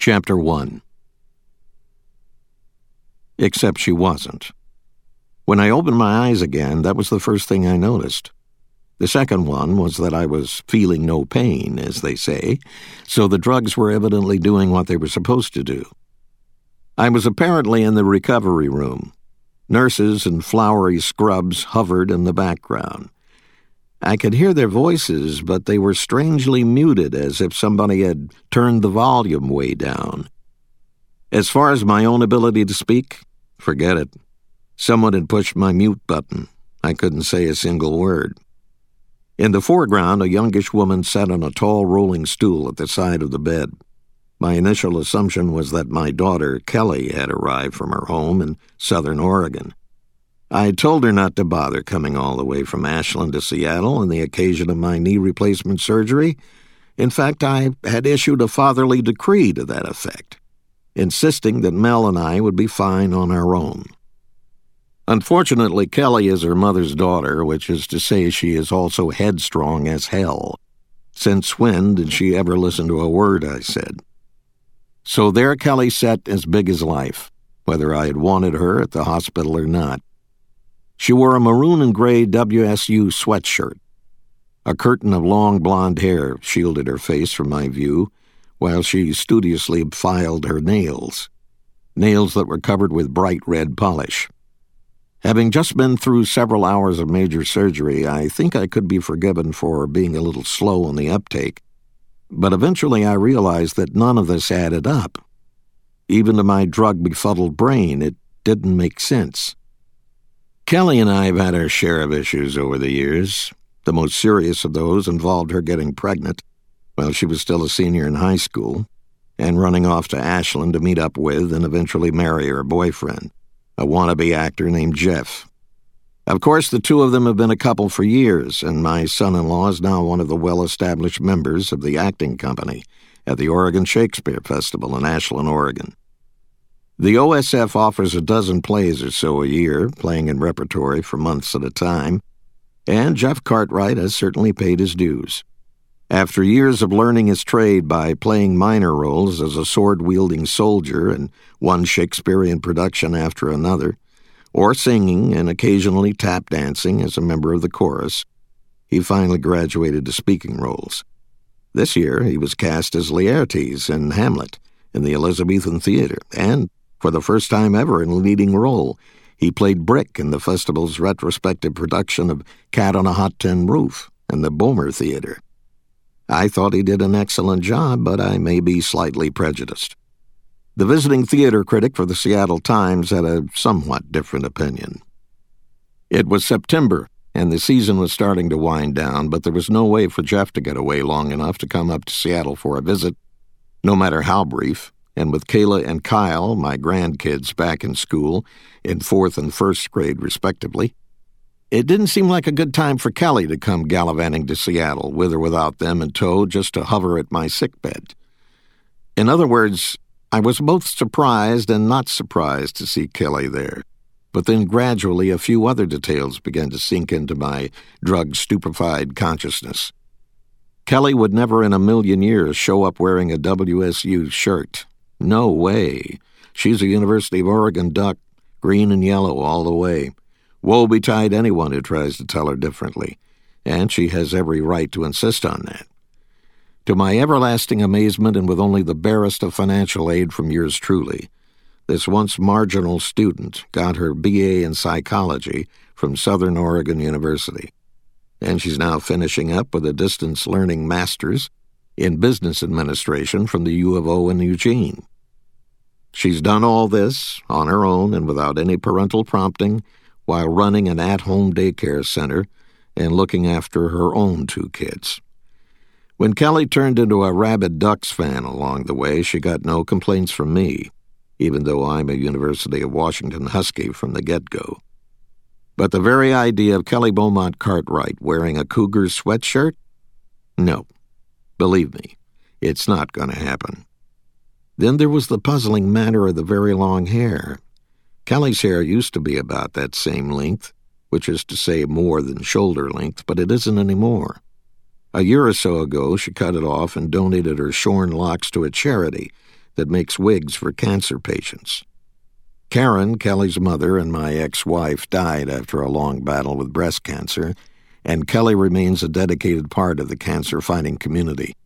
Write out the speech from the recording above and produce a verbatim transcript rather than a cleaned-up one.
Chapter one. Except she wasn't. When I opened my eyes again, that was the first thing I noticed. The second one was that I was feeling no pain, as they say, so the drugs were evidently doing what they were supposed to do. I was apparently in the recovery room. Nurses in flowery scrubs hovered in the background. I could hear their voices, but they were strangely muted, as if somebody had turned the volume way down. As far as my own ability to speak, forget it. Someone had pushed my mute button. I couldn't say a single word. In the foreground, a youngish woman sat on a tall rolling stool at the side of the bed. My initial assumption was that my daughter, Kelly, had arrived from her home in southern Oregon. I told her not to bother coming all the way from Ashland to Seattle on the occasion of my knee replacement surgery. In fact, I had issued a fatherly decree to that effect, insisting that Mel and I would be fine on our own. Unfortunately, Kelly is her mother's daughter, which is to say she is also headstrong as hell. Since when did she ever listen to a word I said? So there Kelly sat as big as life, whether I had wanted her at the hospital or not. She wore a maroon and gray W S U sweatshirt. A curtain of long blonde hair shielded her face from my view, while she studiously filed her nails, nails that were covered with bright red polish. Having just been through several hours of major surgery, I think I could be forgiven for being a little slow on the uptake, but eventually I realized that none of this added up. Even to my drug-befuddled brain, it didn't make sense. Kelly and I have had our share of issues over the years. The most serious of those involved her getting pregnant while she was still a senior in high school and running off to Ashland to meet up with and eventually marry her boyfriend, a wannabe actor named Jeff. Of course, the two of them have been a couple for years, and my son-in-law is now one of the well-established members of the acting company at the Oregon Shakespeare Festival in Ashland, Oregon. The O S F offers a dozen plays or so a year, playing in repertory for months at a time, and Jeff Cartwright has certainly paid his dues. After years of learning his trade by playing minor roles as a sword-wielding soldier in one Shakespearean production after another, or singing and occasionally tap dancing as a member of the chorus, he finally graduated to speaking roles. This year he was cast as Laertes in Hamlet in the Elizabethan Theater, and for the first time ever in a leading role, he played Brick in the festival's retrospective production of Cat on a Hot Tin Roof in the Bomer Theater. I thought he did an excellent job, but I may be slightly prejudiced. The visiting theater critic for the Seattle Times had a somewhat different opinion. It was September, and the season was starting to wind down, but there was no way for Jeff to get away long enough to come up to Seattle for a visit, no matter how brief, and with Kayla and Kyle, my grandkids, back in school, in fourth and first grade respectively, it didn't seem like a good time for Kelly to come gallivanting to Seattle, with or without them in tow, just to hover at my sickbed. In other words, I was both surprised and not surprised to see Kelly there, but then gradually a few other details began to sink into my drug-stupefied consciousness. Kelly would never in a million years show up wearing a W S U shirt. No way. She's a University of Oregon duck, green and yellow all the way. Woe betide anyone who tries to tell her differently, and she has every right to insist on that. To my everlasting amazement, and with only the barest of financial aid from yours truly, this once marginal student got her B A in psychology from Southern Oregon University, and she's now finishing up with a distance learning master's in business administration from the U of O in Eugene. She's done all this on her own and without any parental prompting, while running an at-home daycare center and looking after her own two kids. When Kelly turned into a rabid Ducks fan along the way, she got no complaints from me, even though I'm a University of Washington Husky from the get-go. But the very idea of Kelly Beaumont Cartwright wearing a Cougars sweatshirt? No. Believe me, it's not going to happen. Then there was the puzzling matter of the very long hair. Kelly's hair used to be about that same length, which is to say more than shoulder length, but it isn't anymore. A year or so ago, she cut it off and donated her shorn locks to a charity that makes wigs for cancer patients. Karen, Kelly's mother and my ex-wife, died after a long battle with breast cancer, and Kelly remains a dedicated part of the cancer-fighting community.